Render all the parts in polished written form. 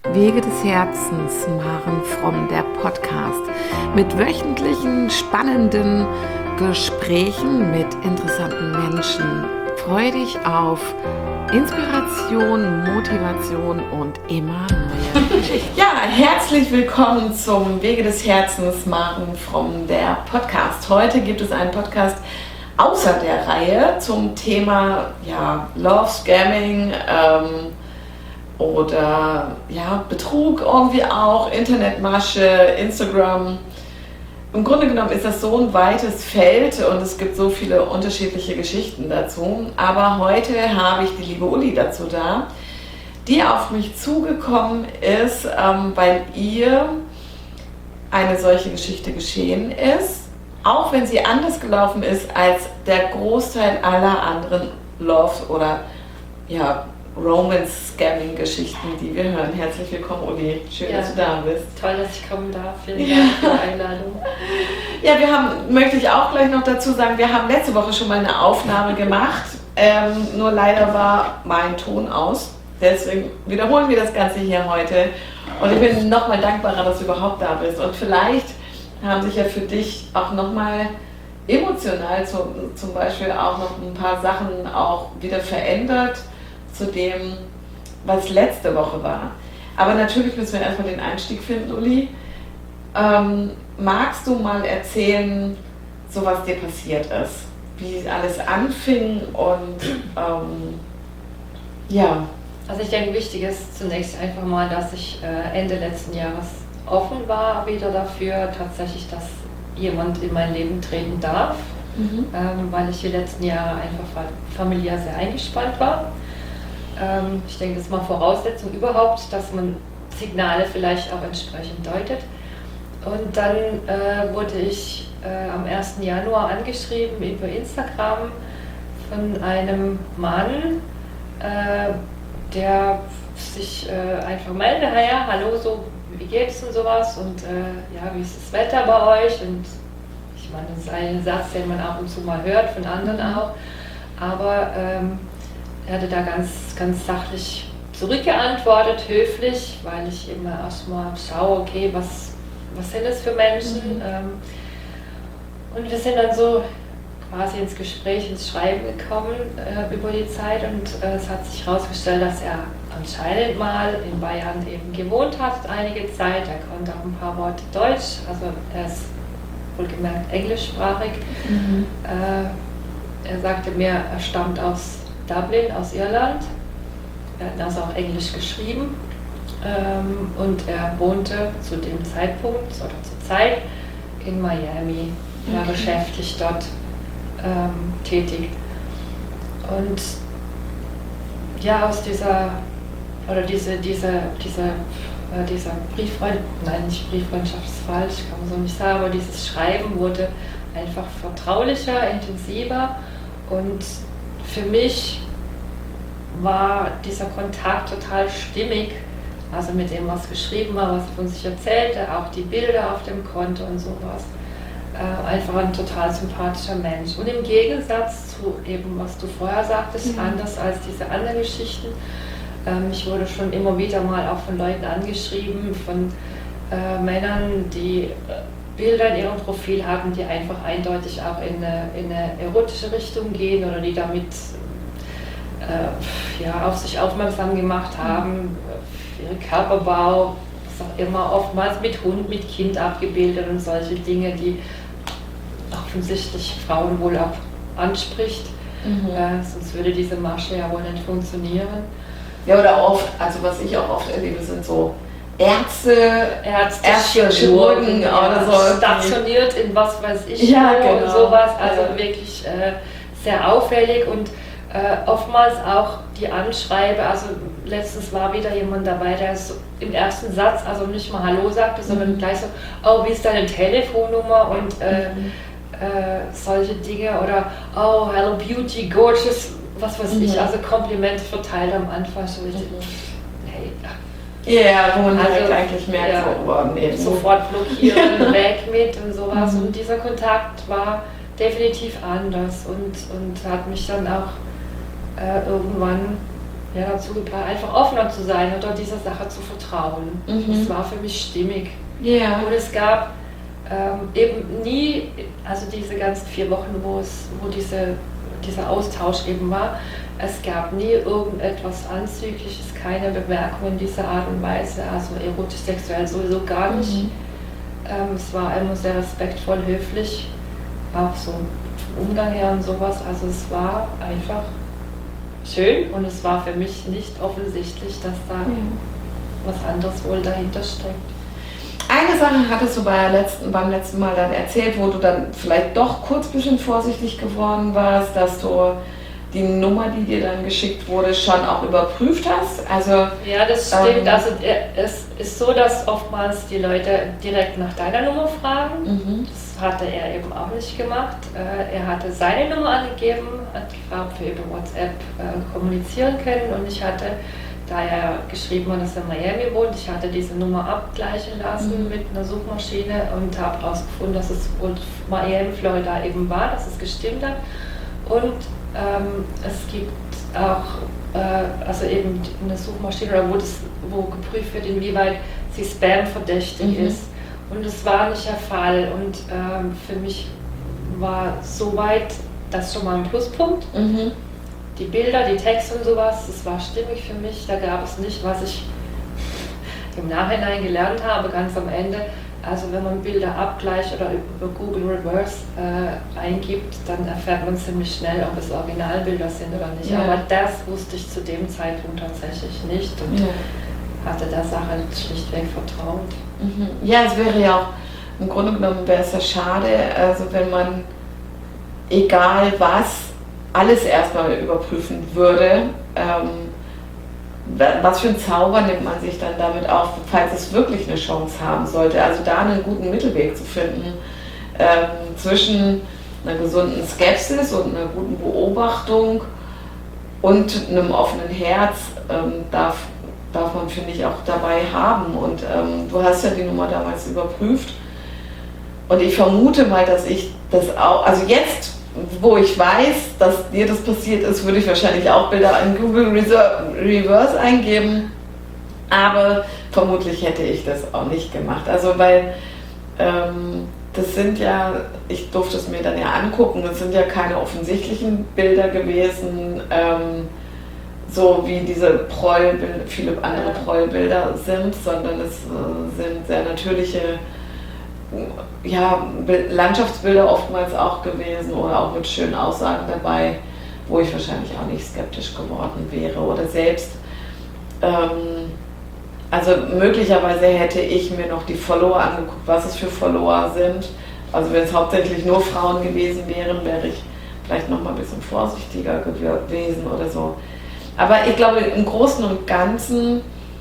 Wege des Herzens, Maren Fromm, der Podcast mit wöchentlichen spannenden Gesprächen mit interessanten Menschen. Freue dich auf Inspiration, Motivation und immer neue Geschichten. Ja, herzlich willkommen zum Wege des Herzens, Maren Fromm, der Podcast. Heute gibt es einen Podcast außer der Reihe zum Thema Love Scamming, oder Betrug irgendwie auch, Internetmasche, Instagram. Im Grunde genommen ist das so ein weites Feld und es gibt so viele unterschiedliche Geschichten dazu. Aber heute habe ich die liebe Uli dazu da, die auf mich zugekommen ist, weil ihr eine solche Geschichte geschehen ist, auch wenn sie anders gelaufen ist als der Großteil aller anderen Love- oder Romance-Scamming-Geschichten, die wir hören. Herzlich willkommen, Uli. Schön, dass du da bist. Toll, dass ich kommen darf. Vielen Dank für die Einladung. Möchte ich auch gleich noch dazu sagen, wir haben letzte Woche schon mal eine Aufnahme gemacht, nur leider war mein Ton aus. Deswegen wiederholen wir das Ganze hier heute. Und ich bin nochmal dankbarer, dass du überhaupt da bist. Und vielleicht haben sich ja für dich auch nochmal emotional zum Beispiel auch noch ein paar Sachen auch wieder verändert, zu dem, was letzte Woche war. Aber natürlich müssen wir erstmal den Einstieg finden, Uli. Magst du mal erzählen, so was dir passiert ist? Wie alles anfing und Also ich denke, wichtig ist zunächst einfach mal, dass ich Ende letzten Jahres offen war wieder dafür, tatsächlich, dass jemand in mein Leben treten darf, weil ich die letzten Jahre einfach familiär sehr eingespannt war. Ich denke, das ist mal Voraussetzung überhaupt, dass man Signale vielleicht auch entsprechend deutet. Und dann wurde ich am 1. Januar angeschrieben über Instagram von einem Mann, der sich einfach meldete, hallo, so, wie geht's und sowas und wie ist das Wetter bei euch? Und ich meine, das ist ein Satz, den man ab und zu mal hört, von anderen auch, aber er hatte da ganz sachlich zurückgeantwortet, höflich, weil ich immer erstmal schaue, okay, was sind das für Menschen? Und wir sind dann so quasi ins Gespräch, ins Schreiben gekommen über die Zeit und es hat sich herausgestellt, dass er anscheinend mal in Bayern eben gewohnt hat, einige Zeit. Er konnte auch ein paar Worte Deutsch, also er ist wohlgemerkt englischsprachig. Er sagte mir, er stammt aus Dublin, aus Irland. Er hat also auch Englisch geschrieben und er wohnte zu dem Zeitpunkt oder zur Zeit in Miami. Er war geschäftlich dort tätig. Und aus dieser Brieffreundschaft ist falsch, kann man so nicht sagen, aber dieses Schreiben wurde einfach vertraulicher, intensiver und für mich war dieser Kontakt total stimmig, also mit dem, was geschrieben war, was er von sich erzählte, auch die Bilder auf dem Konto und sowas. Einfach ein total sympathischer Mensch. Und im Gegensatz zu eben, was du vorher sagtest, anders als diese anderen Geschichten, ich wurde schon immer wieder mal auch von Leuten angeschrieben, von Männern, die Bilder in ihrem Profil hatten, die einfach eindeutig auch in eine erotische Richtung gehen oder die damit auf sich aufmerksam gemacht haben, ihren Körperbau, was auch immer, oftmals mit Hund, mit Kind abgebildet und solche Dinge, die offensichtlich Frauen wohl auch anspricht, sonst würde diese Masche ja wohl nicht funktionieren. Ja, oder oft, also was ich auch oft erlebe, sind so Ärzte, Chirurgen oder so. Stationiert in was weiß ich genau. Sowas, also wirklich sehr auffällig und oftmals auch die Anschreibe, also letztens war wieder jemand dabei, der so im ersten Satz, also nicht mal Hallo sagte, sondern gleich so, oh, wie ist deine Telefonnummer und solche Dinge oder oh, hello beauty, gorgeous, was weiß ich, also Komplimente verteilt am Anfang, so wo man halt eigentlich merkt, sofort blockieren, weg mit und sowas und dieser Kontakt war definitiv anders und hat mich dann auch irgendwann dazu gebracht, einfach offener zu sein oder dieser Sache zu vertrauen. Das war für mich stimmig. Ja. Und es gab eben nie, also diese ganzen 4 Wochen, wo dieser Austausch eben war, es gab nie irgendetwas Anzügliches, keine Bemerkungen dieser Art und Weise, also erotisch, sexuell sowieso gar nicht. Es war immer sehr respektvoll, höflich, auch so vom Umgang her und sowas. Also es war einfach schön und es war für mich nicht offensichtlich, dass da was anderes wohl dahinter steckt. Eine Sache hattest du beim letzten Mal dann erzählt, wo du dann vielleicht doch kurz ein bisschen vorsichtig geworden warst, dass du die Nummer, die dir dann geschickt wurde, schon auch überprüft hast. Also, ja, das stimmt. Also es ist so, dass oftmals die Leute direkt nach deiner Nummer fragen. Das hatte er eben auch nicht gemacht. Er hatte seine Nummer angegeben, hat gefragt, ob wir über WhatsApp kommunizieren können, und ich hatte, da er geschrieben hat, dass er in Miami wohnt, ich hatte diese Nummer abgleichen lassen mit einer Suchmaschine und habe herausgefunden, dass es wohl Miami, Florida eben war, dass es gestimmt hat. Und es gibt auch also eben eine Suchmaschine, wo geprüft wird, inwieweit sie Spam verdächtig ist. Und es war nicht der Fall. Und für mich war soweit das schon mal ein Pluspunkt. Die Bilder, die Texte und sowas, das war stimmig für mich. Da gab es nicht, was ich im Nachhinein gelernt habe, ganz am Ende. Also wenn man Bilder abgleicht oder über Google Reverse eingibt, dann erfährt man ziemlich schnell, ob es Originalbilder sind oder nicht. Ja. Aber das wusste ich zu dem Zeitpunkt tatsächlich nicht und hatte der Sache schlichtweg vertraut. Ja, es wäre ja auch, im Grunde genommen wäre es ja schade, also wenn man, egal was, alles erstmal überprüfen würde. Was für ein Zauber nimmt man sich dann damit auf, falls es wirklich eine Chance haben sollte? Also da einen guten Mittelweg zu finden zwischen einer gesunden Skepsis und einer guten Beobachtung und einem offenen Herz darf man, finde ich, auch dabei haben. Und du hast ja die Nummer damals überprüft. Und ich vermute mal, dass ich das auch, also jetzt, wo ich weiß, dass dir das passiert ist, würde ich wahrscheinlich auch Bilder in Google Reverse eingeben, aber vermutlich hätte ich das auch nicht gemacht. Also weil das sind ja, ich durfte es mir dann ja angucken, das sind ja keine offensichtlichen Bilder gewesen, so wie diese Prollbilder, viele andere Prollbilder sind, sondern es sind sehr natürliche Landschaftsbilder oftmals auch gewesen oder auch mit schönen Aussagen dabei, wo ich wahrscheinlich auch nicht skeptisch geworden wäre oder selbst, also möglicherweise hätte ich mir noch die Follower angeguckt, was es für Follower sind. Also wenn es hauptsächlich nur Frauen gewesen wären, wäre ich vielleicht noch mal ein bisschen vorsichtiger gewesen oder so. Aber ich glaube, im Großen und Ganzen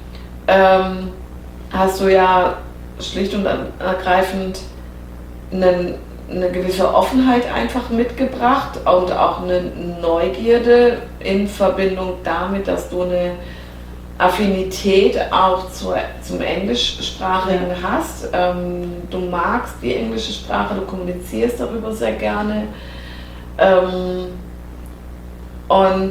hast du ja schlicht und ergreifend eine gewisse Offenheit einfach mitgebracht und auch eine Neugierde in Verbindung damit, dass du eine Affinität auch zum Englischsprachigen hast. Du magst die englische Sprache, du kommunizierst darüber sehr gerne. Und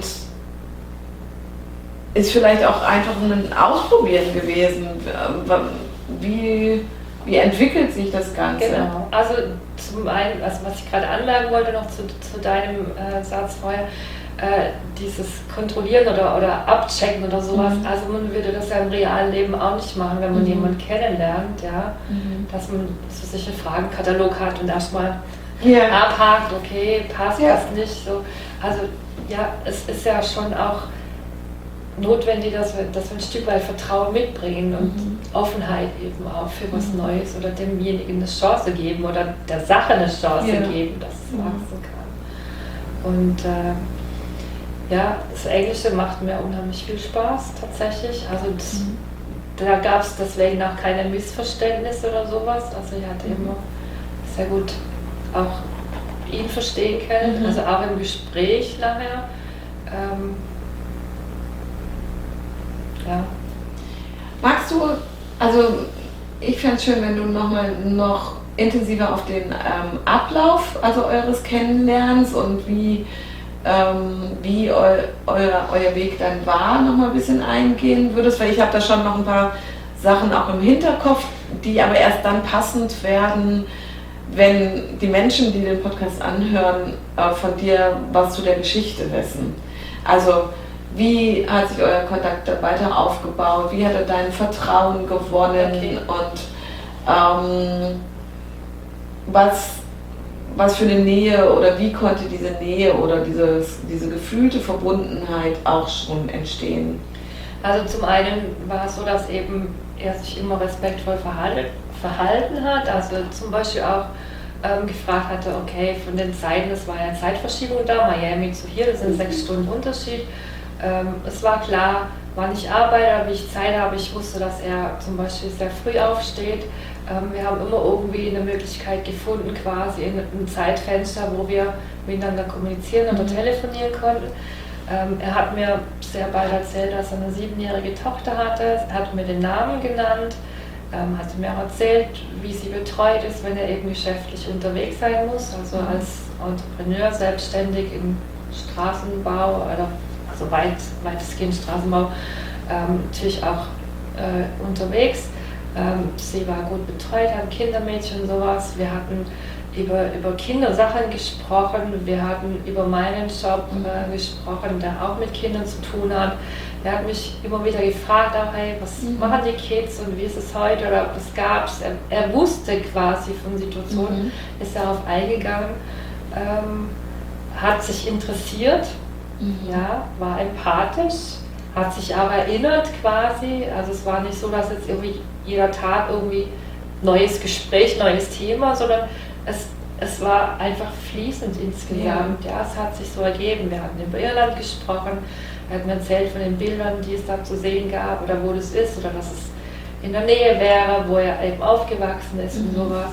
ist vielleicht auch einfach ein Ausprobieren gewesen. Wie entwickelt sich das Ganze? Genau. Also zum einen, also was ich gerade anmerken wollte noch zu deinem Satz vorher, dieses Kontrollieren oder Abchecken oder sowas, also man würde das ja im realen Leben auch nicht machen, wenn man jemanden kennenlernt, ja, dass man so sicher einen Fragenkatalog hat und erstmal abhakt, okay, passt nicht, so. Also ja, es ist ja schon auch notwendig, dass wir ein Stück weit Vertrauen mitbringen und Offenheit eben auch für was Neues oder demjenigen eine Chance geben oder der Sache eine Chance geben, dass es wachsen kann. Und das Englische macht mir unheimlich viel Spaß tatsächlich. Also da gab es deswegen auch keine Missverständnisse oder sowas. Also ich hatte immer sehr gut auch ihn verstehen können, also auch im Gespräch nachher. Magst du, also ich fände es schön, wenn du noch intensiver auf den Ablauf, also eures Kennenlernens und wie wie euer Weg dann war, nochmal ein bisschen eingehen würdest? Weil ich habe da schon noch ein paar Sachen auch im Hinterkopf, die aber erst dann passend werden, wenn die Menschen, die den Podcast anhören, von dir was zu der Geschichte wissen. Also wie hat sich euer Kontakt dann weiter aufgebaut? Wie hat er dein Vertrauen gewonnen? Okay. Und was für eine Nähe oder wie konnte diese Nähe oder diese gefühlte Verbundenheit auch schon entstehen? Also zum einen war es so, dass eben er sich immer respektvoll verhalten hat. Also zum Beispiel auch gefragt hatte, okay, von den Zeiten, es war ja Zeitverschiebung da, Miami zu hier, das sind 6 Stunden Unterschied. Es war klar, wann ich arbeite, wie ich Zeit habe. Ich wusste, dass er zum Beispiel sehr früh aufsteht. Wir haben immer irgendwie eine Möglichkeit gefunden, quasi in einem Zeitfenster, wo wir miteinander kommunizieren oder telefonieren konnten. Er hat mir sehr bald erzählt, dass er eine 7-jährige Tochter hatte. Er hat mir den Namen genannt, hat mir auch erzählt, wie sie betreut ist, wenn er eben geschäftlich unterwegs sein muss, also als Entrepreneur selbstständig im Straßenbau oder also weitestgehend Straßenbau, natürlich auch unterwegs. Sie war gut betreut, hat Kindermädchen und sowas. Wir hatten über Kindersachen gesprochen, wir hatten über meinen Job gesprochen, der auch mit Kindern zu tun hat. Er hat mich immer wieder gefragt, auch, hey, was machen die Kids und wie ist es heute oder was gab's? Er wusste quasi von Situationen, ist darauf eingegangen, hat sich interessiert, ja, war empathisch, hat sich auch erinnert quasi. Also es war nicht so, dass jetzt irgendwie jeder Tag irgendwie neues Gespräch, neues Thema, sondern es war einfach fließend insgesamt. Ja, es hat sich so ergeben. Wir hatten über Irland gesprochen, er hat mir erzählt von den Bildern, die es da zu sehen gab oder wo das ist oder dass es in der Nähe wäre, wo er eben aufgewachsen ist und sowas.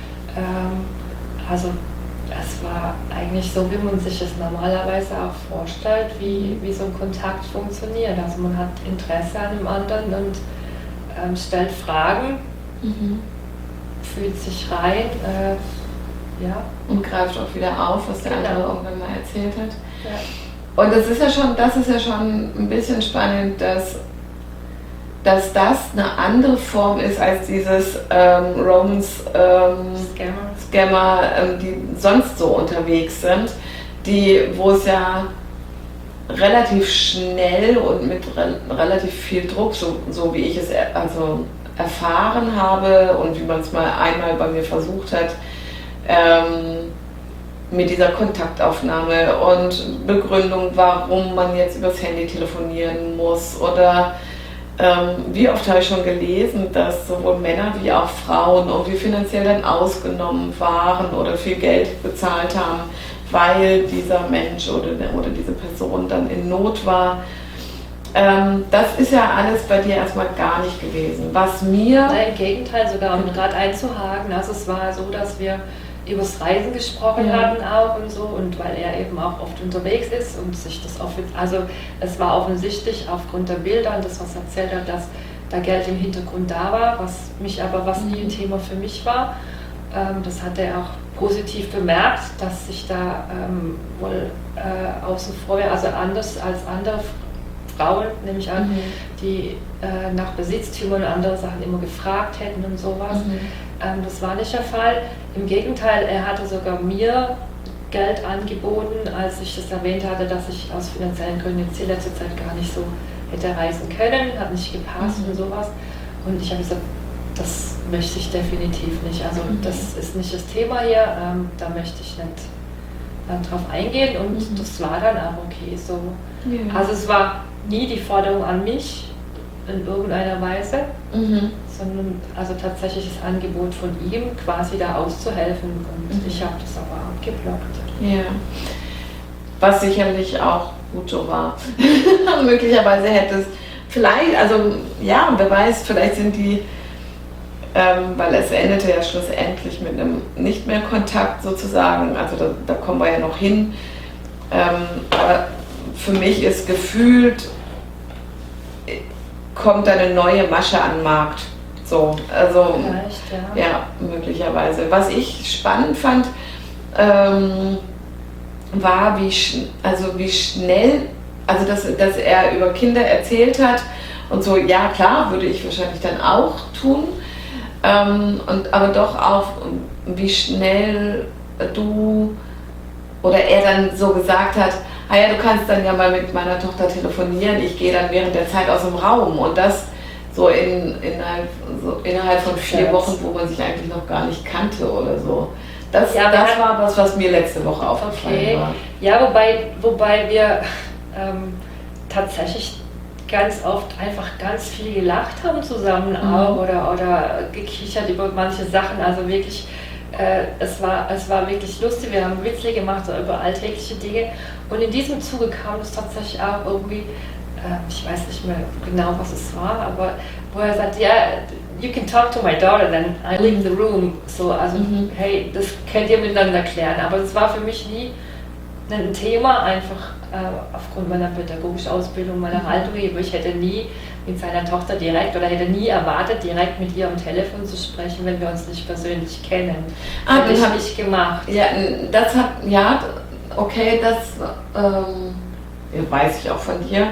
Also es war eigentlich so, wie man sich es normalerweise auch vorstellt, wie so ein Kontakt funktioniert. Also man hat Interesse an dem anderen und stellt Fragen, fühlt sich rein, ja. Und greift auch wieder auf, was der andere irgendwann mal erzählt hat. Ja. Und das ist ja schon ein bisschen spannend, dass das eine andere Form ist als dieses Scammer, die sonst so unterwegs sind, wo es ja relativ schnell und mit relativ viel Druck, so wie ich es erfahren habe und wie man es mal einmal bei mir versucht hat, mit dieser Kontaktaufnahme und Begründung, warum man jetzt übers Handy telefonieren muss oder wie oft habe ich schon gelesen, dass sowohl Männer wie auch Frauen irgendwie finanziell dann ausgenommen waren oder viel Geld bezahlt haben, weil dieser Mensch oder diese Person dann in Not war. Das ist ja alles bei dir erstmal gar nicht gewesen. Was mir... Nein, im Gegenteil sogar, um gerade einzuhaken. Also es war so, dass wir übers Reisen gesprochen hatten auch und so, und weil er eben auch oft unterwegs ist und sich das also es war offensichtlich aufgrund der Bilder und das, was er erzählt hat, dass da Geld im Hintergrund da war, was nie ein Thema für mich war. Das hat er auch positiv bemerkt, dass sich da wohl außen vor, also anders als andere Frauen, nehme ich an, die nach Besitztümern und andere Sachen immer gefragt hätten und sowas. Das war nicht der Fall. Im Gegenteil, er hatte sogar mir Geld angeboten, als ich das erwähnt hatte, dass ich aus finanziellen Gründen jetzt die letzte Zeit gar nicht so hätte reisen können, hat nicht gepasst und sowas. Und ich habe gesagt, das möchte ich definitiv nicht. Also das ist nicht das Thema hier, da möchte ich nicht drauf eingehen und das war dann auch okay so. Ja. Also es war nie die Forderung an mich in irgendeiner Weise, sondern also tatsächlich das Angebot von ihm, quasi da auszuhelfen, und ich habe das aber abgeblockt. Ja, was sicherlich auch gut so war. Möglicherweise hätte es vielleicht, also ja, wer weiß, vielleicht sind die, weil es endete ja schlussendlich mit einem nicht mehr Kontakt sozusagen, also da kommen wir ja noch hin, aber für mich ist gefühlt, kommt eine neue Masche an den Markt. So, also ja, möglicherweise. Was ich spannend fand, war, wie schnell, also dass er über Kinder erzählt hat und so, ja klar, würde ich wahrscheinlich dann auch tun, aber doch auch, wie schnell du oder er dann so gesagt hat, ah ja, du kannst dann ja mal mit meiner Tochter telefonieren, ich gehe dann während der Zeit aus dem Raum und das so innerhalb von 4 Wochen, wo man sich eigentlich noch gar nicht kannte oder so. Das war was mir letzte Woche aufgefallen war. Ja, wobei wir tatsächlich ganz oft einfach ganz viel gelacht haben zusammen auch oder gekichert über manche Sachen, also wirklich es war wirklich lustig, wir haben Witze gemacht so über alltägliche Dinge und in diesem Zuge kam es tatsächlich auch irgendwie, ich weiß nicht mehr genau, was es war, aber wo er sagt, ja, you can talk to my daughter, then I leave the room, so, also hey, das könnt ihr miteinander klären, aber das war für mich nie ein Thema, einfach aufgrund meiner pädagogischen Ausbildung, meiner Haltung, ich hätte nie mit seiner Tochter direkt oder hätte nie erwartet, direkt mit ihr am Telefon zu sprechen, wenn wir uns nicht persönlich kennen. Das habe ich gemacht. Ja, okay, das weiß ich auch von dir.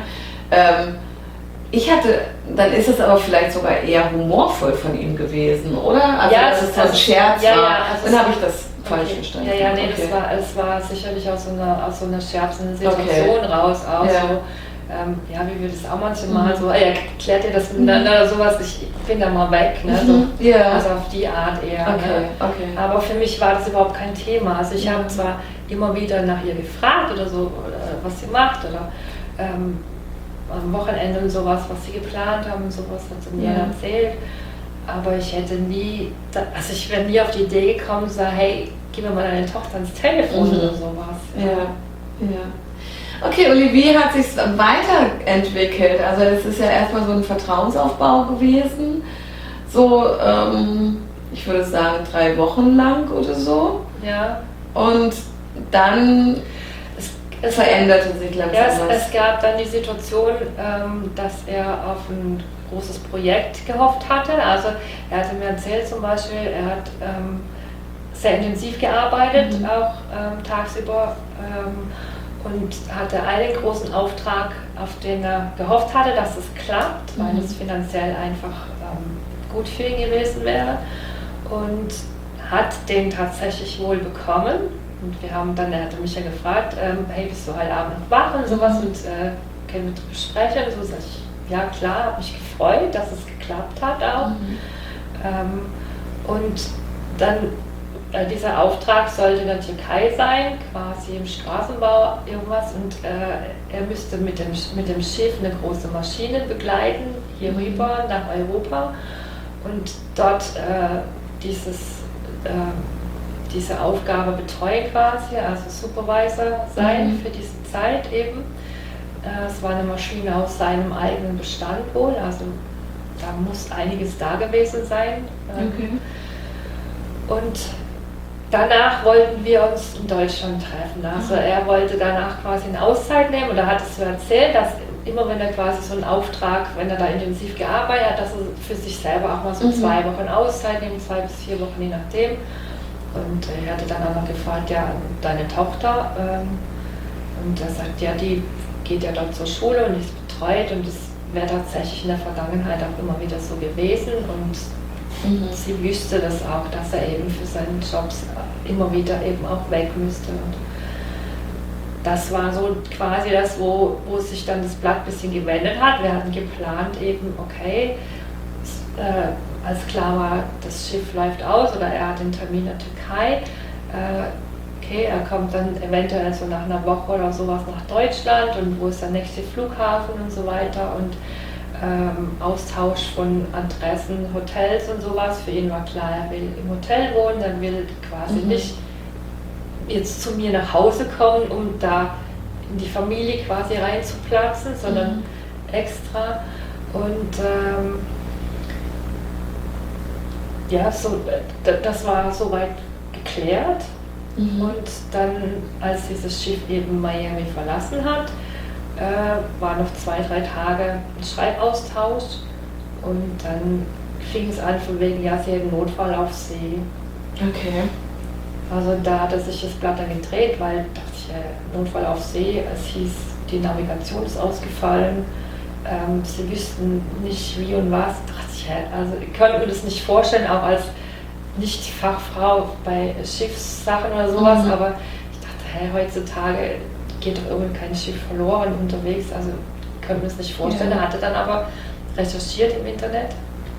Dann ist es aber vielleicht sogar eher humorvoll von ihm gewesen, oder? Also, ja, dass es so ein Scherz war. Dann habe ich das falsch verstanden. Ja, nee, okay. Es war sicherlich aus so einer scherzenden Situation raus, auch so. Wie wir das auch manchmal so, klärt ihr das miteinander oder sowas, ich bin da mal weg, ne? So, also auf die Art eher. Okay. Aber für mich war das überhaupt kein Thema. Also ich habe zwar immer wieder nach ihr gefragt oder so, oder was sie macht oder am Wochenende und sowas, was sie geplant haben und sowas, hat sie mir erzählt. Aber ich wäre nie auf die Idee gekommen, zu sagen, hey, gib mir mal deine Tochter ans Telefon oder sowas. Ja. Okay, Uli, wie hat sich weiterentwickelt? Also es ist ja erstmal so ein Vertrauensaufbau gewesen, so ich würde sagen 3 Wochen lang oder so. Ja. Und dann es veränderte sich langsam. Ja, es gab dann die Situation, dass er auf ein großes Projekt gehofft hatte. Also er hatte mir erzählt zum Beispiel, er hat sehr intensiv gearbeitet, auch tagsüber. Und hatte einen großen Auftrag, auf den er gehofft hatte, dass es klappt, weil es finanziell einfach gut für ihn gewesen wäre. Und hat den tatsächlich wohl bekommen. Und er hatte mich ja gefragt, hey, bist du heute Abend noch wach und sowas und können wir drüber sprechen? Und so sag ich, ja klar, habe mich gefreut, dass es geklappt hat auch. Und dann dieser Auftrag sollte in der Türkei sein, quasi im Straßenbau irgendwas und er müsste mit dem Schiff eine große Maschine begleiten, hier rüber nach Europa und dort diese Aufgabe betreuen quasi, also Supervisor sein für diese Zeit eben. Es war eine Maschine aus seinem eigenen Bestand wohl, also da muss einiges da gewesen sein. Und danach wollten wir uns in Deutschland treffen. Also er wollte danach quasi eine Auszeit nehmen oder hat es so erzählt, dass immer wenn er quasi so einen Auftrag, wenn er da intensiv gearbeitet hat, dass er für sich selber auch mal so 2 Wochen Auszeit nimmt, 2 bis 4 Wochen, je nachdem. Und er hatte dann auch noch gefragt, ja, deine Tochter, und er sagt, ja, die geht ja dort zur Schule und ist betreut und das wäre tatsächlich in der Vergangenheit auch immer wieder so gewesen und sie wüsste das auch, dass er eben für seinen Jobs immer wieder eben auch weg müsste. Und das war so quasi das, wo sich dann das Blatt ein bisschen gewendet hat. Wir hatten geplant eben, okay, als klar war, das Schiff läuft aus oder er hat den Termin in der Türkei. Okay, er kommt dann eventuell so nach einer Woche oder sowas nach Deutschland und wo ist der nächste Flughafen und so weiter und Austausch von Adressen, Hotels und sowas. Für ihn war klar, er will im Hotel wohnen, er will quasi nicht jetzt zu mir nach Hause kommen, um da in die Familie quasi reinzuplatzen, sondern extra. Und das war soweit geklärt. Und dann, als dieses Schiff eben Miami verlassen hat, war noch 2-3 Tage ein Schreibaustausch und dann fing es an von wegen, ja, sie hätten Notfall auf See. Okay. Also da hat er sich das Blatt dann gedreht, weil dachte ich, Notfall auf See. Es hieß, die Navigation ist ausgefallen. Sie wüssten nicht wie und was. Also ich könnte mir das nicht vorstellen, auch als Nicht-Fachfrau bei Schiffssachen oder sowas, aber ich dachte, heutzutage geht doch irgendwie kein Schiff verloren unterwegs, also ich könnte mir das nicht vorstellen. Er hatte dann aber recherchiert im Internet,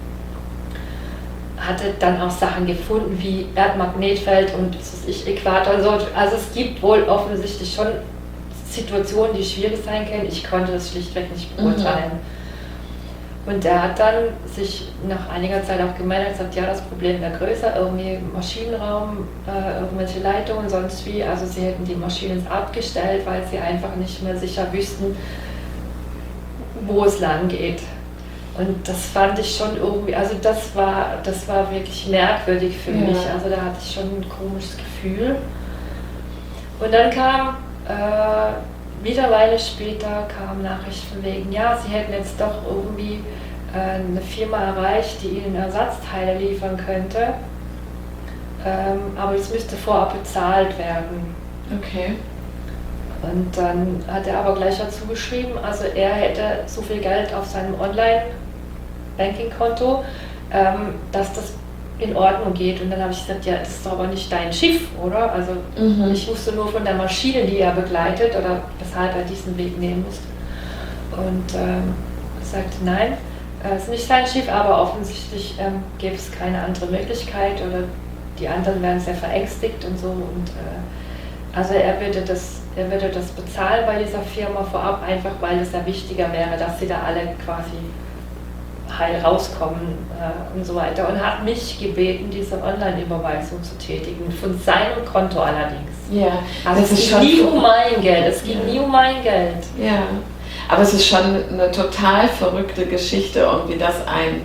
hatte dann auch Sachen gefunden wie Erdmagnetfeld und Äquator. Also es gibt wohl offensichtlich schon Situationen, die schwierig sein können. Ich konnte das schlichtweg nicht beurteilen. Und er hat dann sich nach einiger Zeit auch gemeldet und gesagt, ja, das Problem wäre größer, irgendwie Maschinenraum, irgendwelche Leitungen, sonst wie. Also sie hätten die Maschinen abgestellt, weil sie einfach nicht mehr sicher wüssten, wo es lang geht. Und das fand ich schon irgendwie, also das war wirklich merkwürdig für mich. Also da hatte ich schon ein komisches Gefühl. Und dann kam wieder eine Weile später kamen Nachrichten von wegen, ja, sie hätten jetzt doch irgendwie eine Firma erreicht, die ihnen Ersatzteile liefern könnte, aber das müsste vorab bezahlt werden. Okay. Und dann hat er aber gleich dazu geschrieben, also er hätte so viel Geld auf seinem Online-Banking-Konto, dass das in Ordnung geht. Und dann habe ich gesagt, ja, das ist doch aber nicht dein Schiff, oder? Also ich wusste nur von der Maschine, die er begleitet oder weshalb er diesen Weg nehmen musste. Und er sagte, nein, es ist nicht sein Schiff, aber offensichtlich gäbe es keine andere Möglichkeit oder die anderen wären sehr verängstigt und so. Und also er würde das bezahlen bei dieser Firma vorab, einfach weil es ja wichtiger wäre, dass sie da alle quasi heil rauskommen und so weiter, und hat mich gebeten, diese Online-Überweisung zu tätigen, von seinem Konto allerdings. Ja, also es ging nie um mein Geld, es ging nie um mein Geld. Ja, aber es ist schon eine total verrückte Geschichte, irgendwie, dass ein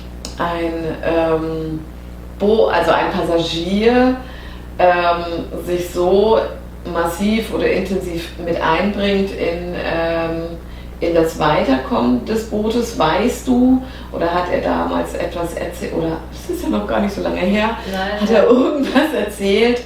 Passagier sich so massiv oder intensiv mit einbringt in das Weiterkommen des Bootes. Weißt du, oder hat er damals etwas erzählt, oder das ist ja noch gar nicht so lange her, Nein, hat er irgendwas erzählt,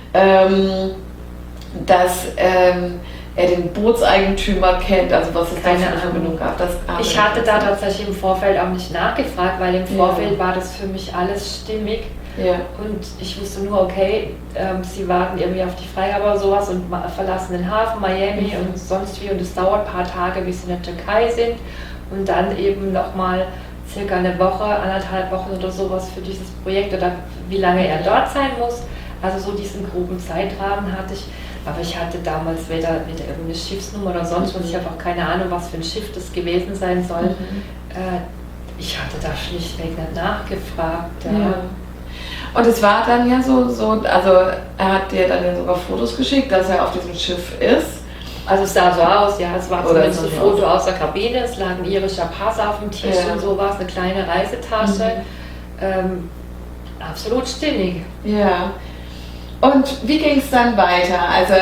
dass er den Bootseigentümer kennt, also was es da für eine Verbindung gab. Ich hatte da tatsächlich im Vorfeld auch nicht nachgefragt, weil im Vorfeld war das für mich alles stimmig. Ja. Und ich wusste nur, okay, sie warten irgendwie auf die Freigabe oder sowas und verlassen den Hafen, Miami und sonst wie, und es dauert ein paar Tage, bis sie in der Türkei sind und dann eben nochmal circa eine Woche, 1,5 Wochen oder sowas für dieses Projekt oder wie lange er dort sein muss. Also so diesen groben Zeitrahmen hatte ich, aber ich hatte damals weder irgendeine Schiffsnummer oder sonst was, ich habe auch keine Ahnung, was für ein Schiff das gewesen sein soll. Ich hatte da schlichtweg nicht nachgefragt. Ja. Und es war dann ja so, also er hat dir dann ja sogar Fotos geschickt, dass er auf diesem Schiff ist. Also es sah so aus, ja, es war zumindest ein Foto aus der Kabine, es lag ein irischer Pass auf dem Tisch und sowas, eine kleine Reisetasche. Absolut stimmig. Ja. Und wie ging es dann weiter? Also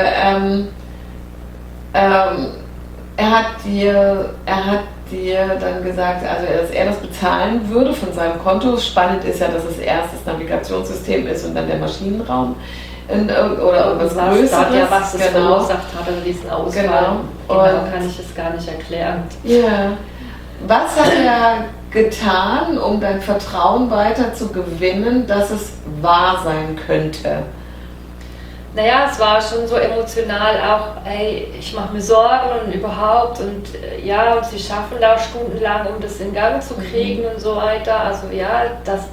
er hat dir dann gesagt, also dass er das bezahlen würde von seinem Konto. Spannend ist ja, dass es erst das Navigationssystem ist und dann der Maschinenraum oder irgendwas Größeres. Ja, was es verursacht hat, also diesen Ausfall. Genau kann ich es gar nicht erklären. Ja. Was hat er getan, um dein Vertrauen weiter zu gewinnen, dass es wahr sein könnte? Naja, es war schon so emotional auch, ey, ich mache mir Sorgen und überhaupt und ja, und sie schaffen da stundenlang, um das in Gang zu kriegen und so weiter. Also ja, dass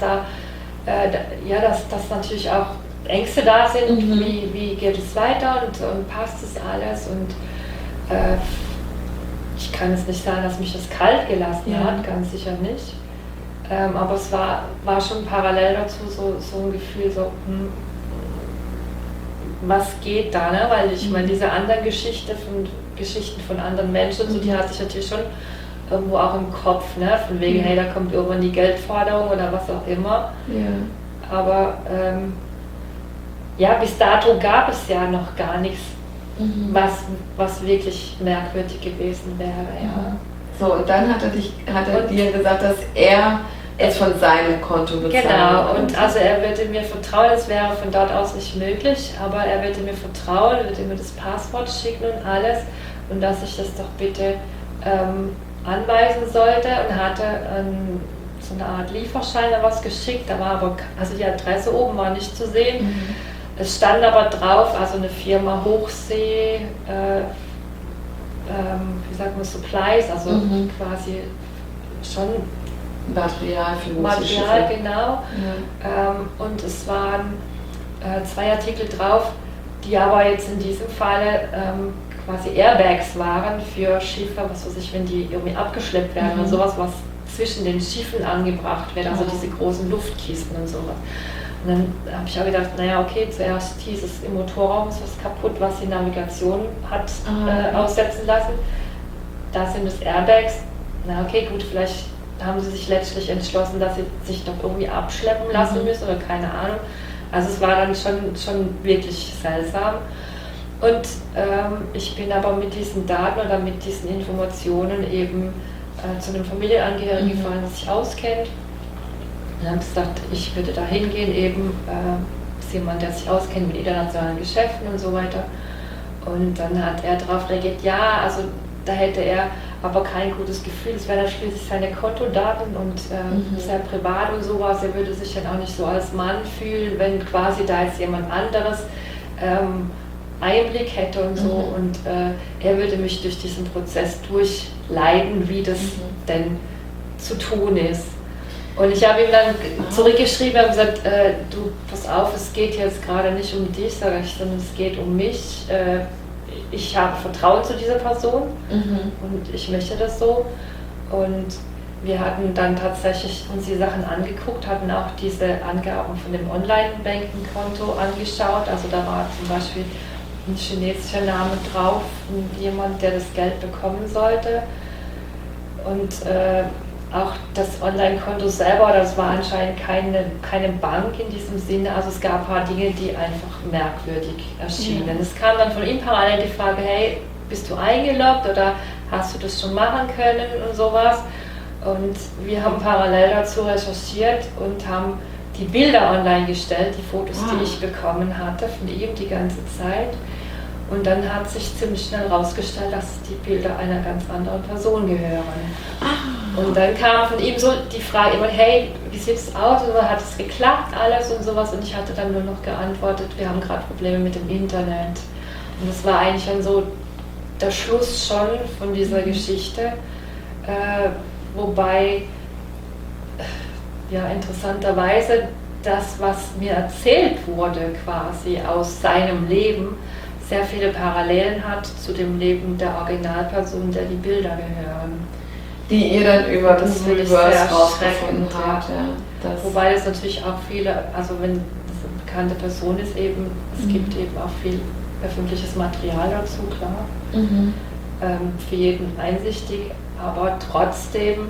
dass natürlich auch Ängste da sind, wie geht es weiter und passt es alles, und ich kann es nicht sagen, dass mich das kalt gelassen hat, ganz sicher nicht. Aber es war schon parallel dazu so ein Gefühl, so, was geht da, ne? Weil ich meine, diese anderen Geschichten von anderen Menschen, so, die hatte ich natürlich schon irgendwo auch im Kopf, ne? Von wegen, hey, da kommt irgendwann die Geldforderung oder was auch immer. Ja. Aber bis dato gab es ja noch gar nichts, was wirklich merkwürdig gewesen wäre. Ja. So, und dann hat er dir gesagt, dass er es von seinem Konto bezahlen. Genau, und also er würde mir vertrauen, es wäre von dort aus nicht möglich, aber er würde mir vertrauen, würde mir das Passwort schicken und alles und dass ich das doch bitte anweisen sollte und hatte so eine Art Lieferschein oder was geschickt, da war aber, also die Adresse oben war nicht zu sehen. Es stand aber drauf, also eine Firma Hochsee, wie sagt man, Supplies, also quasi schon Material für große Material, Schiffe. genau. Und es waren 2 Artikel drauf, die aber jetzt in diesem Falle quasi Airbags waren für Schiffe, was weiß ich, wenn die irgendwie abgeschleppt werden und sowas, was zwischen den Schiffen angebracht wird, also diese großen Luftkisten und sowas. Und dann habe ich auch gedacht, naja, okay, zuerst hieß es, im Motorraum ist was kaputt, was die Navigation hat aussetzen lassen. Da sind es Airbags. Na okay, gut, vielleicht haben sie sich letztlich entschlossen, dass sie sich doch irgendwie abschleppen lassen müssen oder keine Ahnung. Also es war dann schon wirklich seltsam. Und ich bin aber mit diesen Daten oder mit diesen Informationen eben zu einem Familienangehörigen gefahren, der sich auskennt. Und habe gesagt, ich würde da hingehen, eben ist jemand, der sich auskennt mit internationalen Geschäften und so weiter. Und dann hat er darauf reagiert, ja, also da hätte er aber kein gutes Gefühl, es wären dann schließlich seine Kontodaten und sehr privat und sowas. Er würde sich dann auch nicht so als Mann fühlen, wenn quasi da jetzt jemand anderes Einblick hätte und so. Und er würde mich durch diesen Prozess durchleiten, wie das denn zu tun ist. Und ich habe ihm dann zurückgeschrieben und gesagt, du, pass auf, es geht jetzt gerade nicht um dich, sage ich, sondern es geht um mich. Ich habe Vertrauen zu dieser Person und ich möchte das so. Und wir hatten dann tatsächlich uns die Sachen angeguckt, hatten auch diese Angaben von dem Online-Banking-Konto angeschaut. Also da war zum Beispiel ein chinesischer Name drauf, jemand, der das Geld bekommen sollte. Und auch das Online-Konto selber, das war anscheinend keine Bank in diesem Sinne. Also es gab ein paar Dinge, die einfach merkwürdig erschienen. Es kam dann von ihm parallel die Frage, hey, bist du eingeloggt oder hast du das schon machen können und sowas. Und wir haben parallel dazu recherchiert und haben die Bilder online gestellt, die Fotos, die ich bekommen hatte von ihm die ganze Zeit. Und dann hat sich ziemlich schnell herausgestellt, dass die Bilder einer ganz anderen Person gehören. Und dann kam von ihm so die Frage immer, hey, wie sieht es aus? Und hat es geklappt alles und sowas? Und ich hatte dann nur noch geantwortet, wir haben gerade Probleme mit dem Internet. Und das war eigentlich dann so der Schluss schon von dieser Geschichte. Wobei, ja, interessanterweise, das, was mir erzählt wurde quasi aus seinem Leben, sehr viele Parallelen hat zu dem Leben der Originalperson, der die Bilder gehören. Die ihr dann über das Reverse rausgefunden habt. Ja. Wobei es natürlich auch viele, also wenn es eine bekannte Person ist eben, es gibt eben auch viel öffentliches Material dazu, klar. Für jeden einsichtig, aber trotzdem,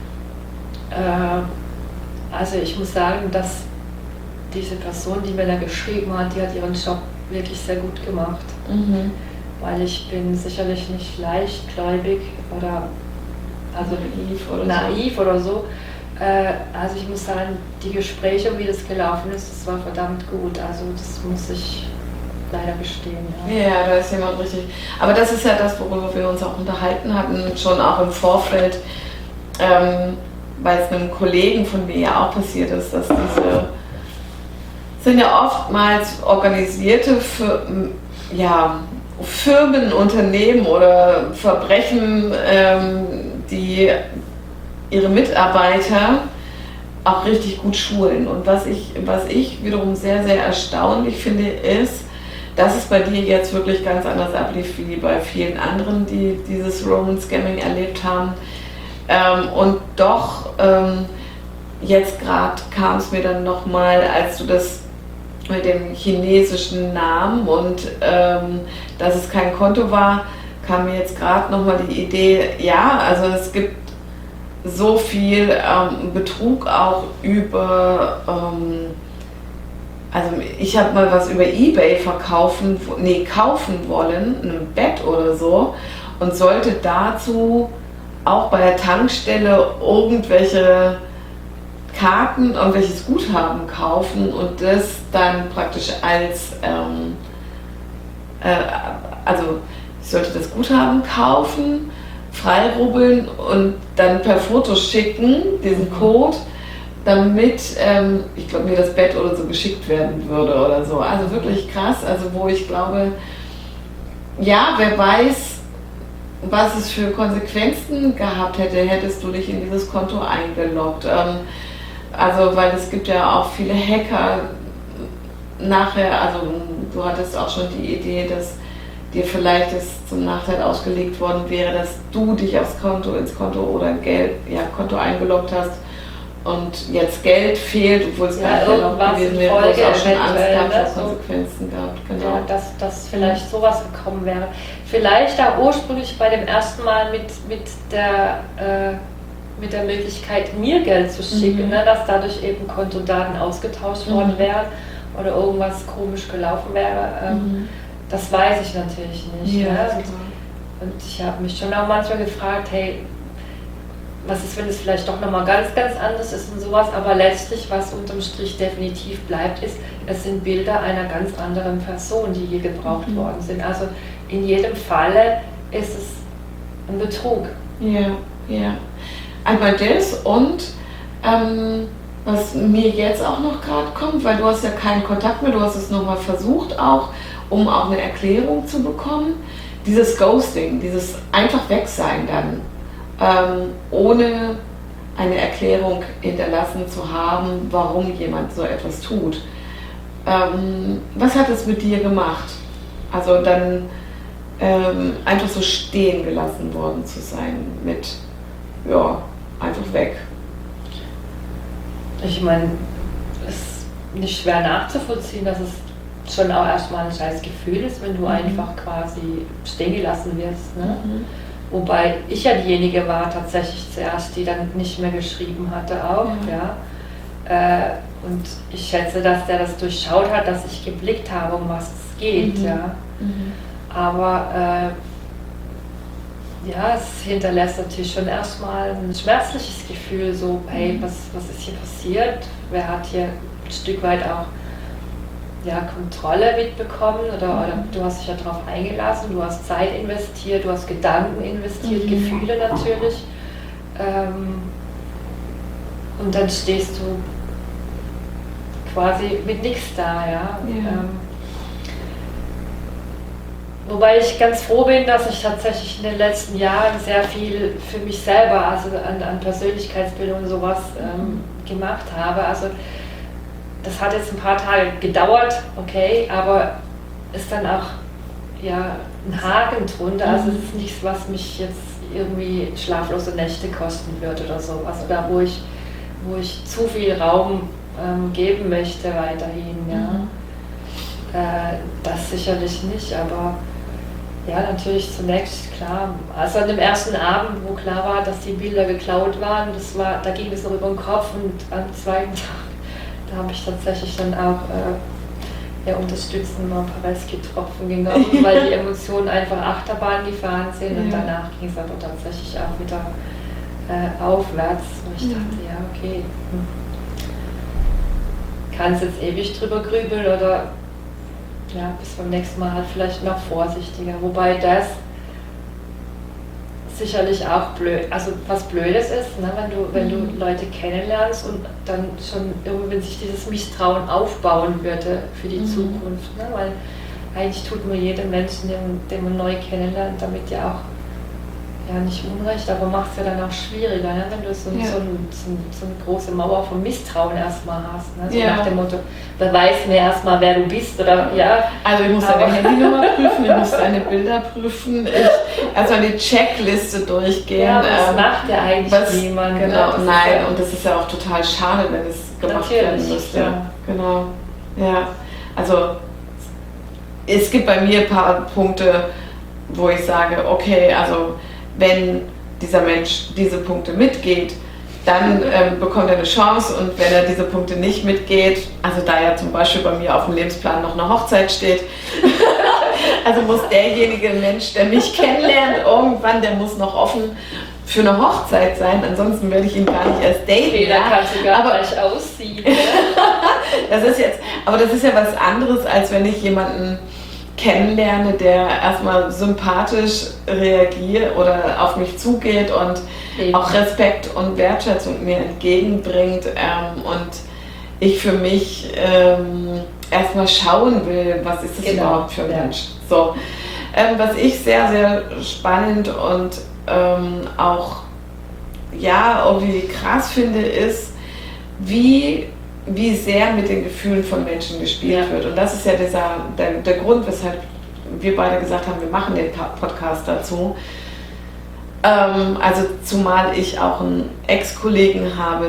also ich muss sagen, dass diese Person, die mir da geschrieben hat, die hat ihren Job wirklich sehr gut gemacht, weil ich bin sicherlich nicht leichtgläubig oder also naiv oder so. Also ich muss sagen, die Gespräche, wie das gelaufen ist, das war verdammt gut. Also das muss ich leider gestehen. Ja, da ist jemand richtig. Aber das ist ja das, worüber wir uns auch unterhalten hatten, schon auch im Vorfeld, weil es einem Kollegen von mir ja auch passiert ist, dass diese sind ja oftmals organisierte Firmen, Unternehmen oder Verbrechen, die ihre Mitarbeiter auch richtig gut schulen. Und was ich wiederum sehr, sehr erstaunlich finde, ist, dass es bei dir jetzt wirklich ganz anders ablief wie bei vielen anderen, die dieses Roman Scamming erlebt haben. Und doch, jetzt gerade kam es mir dann nochmal, als du das mit dem chinesischen Namen und dass es kein Konto war, kam mir jetzt gerade nochmal die Idee, ja, also es gibt so viel Betrug auch über, also ich habe mal was über eBay kaufen wollen, ein Bett oder so, und sollte dazu auch bei der Tankstelle irgendwelche Karten irgendwelches Guthaben kaufen und das dann praktisch als, also ich sollte das Guthaben kaufen, freirubbeln und dann per Foto schicken, diesen Code, damit, ich glaube, mir das Bett oder so geschickt werden würde oder so. Also wirklich krass, also wo ich glaube, ja, wer weiß, was es für Konsequenzen gehabt hätte, hättest du dich in dieses Konto eingeloggt. Also, weil es gibt ja auch viele Hacker nachher, also du hattest auch schon die Idee, dass dir vielleicht es zum Nachteil ausgelegt worden wäre, dass du dich ins Konto oder Konto eingeloggt hast und jetzt Geld fehlt, obwohl es gar nicht erlaubt gewesen wäre, du hast auch schon Angst gehabt, vor Konsequenzen gehabt. Genau. Ja, dass vielleicht sowas gekommen wäre. Vielleicht auch ursprünglich bei dem ersten Mal mit der Möglichkeit, mir Geld zu schicken, ne, dass dadurch eben Kontodaten ausgetauscht worden wären oder irgendwas komisch gelaufen wäre. Das weiß ich natürlich nicht. Ja, Ne? Und ich habe mich schon auch manchmal gefragt, hey, was ist, wenn es vielleicht doch nochmal ganz, ganz anders ist und sowas, aber letztlich, was unterm Strich definitiv bleibt, ist, es sind Bilder einer ganz anderen Person, die hier gebraucht worden sind. Also in jedem Falle ist es ein Betrug. Ja, ja. Einmal das und was mir jetzt auch noch gerade kommt, weil du hast ja keinen Kontakt mehr, du hast es nochmal versucht auch, um auch eine Erklärung zu bekommen, dieses Ghosting, dieses einfach Wegsein dann, ohne eine Erklärung hinterlassen zu haben, warum jemand so etwas tut. Was hat es mit dir gemacht? Also dann einfach so stehen gelassen worden zu sein mit, ja, einfach weg. Ich meine, es ist nicht schwer nachzuvollziehen, dass es schon auch erstmal ein scheiß Gefühl ist, wenn du einfach quasi stehen gelassen wirst. Ne? Wobei ich ja diejenige war tatsächlich zuerst, die dann nicht mehr geschrieben hatte auch. Ja. Und ich schätze, dass der das durchschaut hat, dass ich geblickt habe, um was es geht. Ja. Aber ja, es hinterlässt natürlich schon erstmal ein schmerzliches Gefühl, so, hey, was ist hier passiert? Wer hat hier ein Stück weit auch Kontrolle mitbekommen oder du hast dich ja darauf eingelassen, du hast Zeit investiert, du hast Gedanken investiert, Gefühle natürlich. Und dann stehst du quasi mit nichts da, ja. Wobei ich ganz froh bin, dass ich tatsächlich in den letzten Jahren sehr viel für mich selber, also an Persönlichkeitsbildung und sowas gemacht habe. Also das hat jetzt ein paar Tage gedauert, okay, aber ist dann auch ein Haken drunter. Also es ist nichts, was mich jetzt irgendwie schlaflose Nächte kosten wird oder sowas. Oder wo ich zu viel Raum geben möchte weiterhin. Ja. Das sicherlich nicht, aber ja, natürlich zunächst klar. Also an dem ersten Abend, wo klar war, dass die Bilder geklaut waren, da ging es noch über den Kopf und am zweiten Tag, da habe ich tatsächlich dann auch unterstützend mal ein paar Rescue-Tropfen genommen, weil die Emotionen einfach Achterbahn gefahren sind und danach ging es aber tatsächlich auch wieder aufwärts. Und ich dachte, ja, okay, kannst jetzt ewig drüber grübeln oder bis beim nächsten Mal halt vielleicht noch vorsichtiger. Wobei das sicherlich auch blöd, also was Blödes ist, ne, wenn du Leute kennenlernst und dann schon irgendwie, wenn sich dieses Misstrauen aufbauen würde für die Zukunft. Ne, weil eigentlich tut man jedem Menschen, den man neu kennenlernt, damit ja auch nicht Unrecht, aber macht es ja dann auch schwieriger, ne? Wenn du so eine große Mauer von Misstrauen erstmal hast. Ne? So nach dem Motto, beweis mir erstmal, wer du bist. Oder, Also ich muss deine Handynummer prüfen, ich muss deine Bilder prüfen, also eine Checkliste durchgehen. Ja, das macht ja eigentlich niemand. Genau, nein, und das ist ja auch total schade, wenn es gemacht werden müsste. Ja. Genau, ja. Also es gibt bei mir ein paar Punkte, wo ich sage, okay, also wenn dieser Mensch diese Punkte mitgeht, dann bekommt er eine Chance, und wenn er diese Punkte nicht mitgeht, also da ja zum Beispiel bei mir auf dem Lebensplan noch eine Hochzeit steht, also muss derjenige Mensch, der mich kennenlernt, irgendwann, der muss noch offen für eine Hochzeit sein, ansonsten werde ich ihn gar nicht erst daten. Okay, ja? dann kannst du gar Aber gleich ausziehen. aber das ist ja was anderes, als wenn ich jemanden kennenlerne, der erstmal sympathisch reagiert oder auf mich zugeht und auch Respekt und Wertschätzung mir entgegenbringt und ich für mich erstmal schauen will, was ist das überhaupt für ein Mensch. So. Was ich sehr, sehr spannend und auch irgendwie krass finde, ist, wie sehr mit den Gefühlen von Menschen gespielt wird. Und das ist ja der Grund, weshalb wir beide gesagt haben, wir machen den Podcast dazu. Also zumal ich auch einen Ex-Kollegen habe,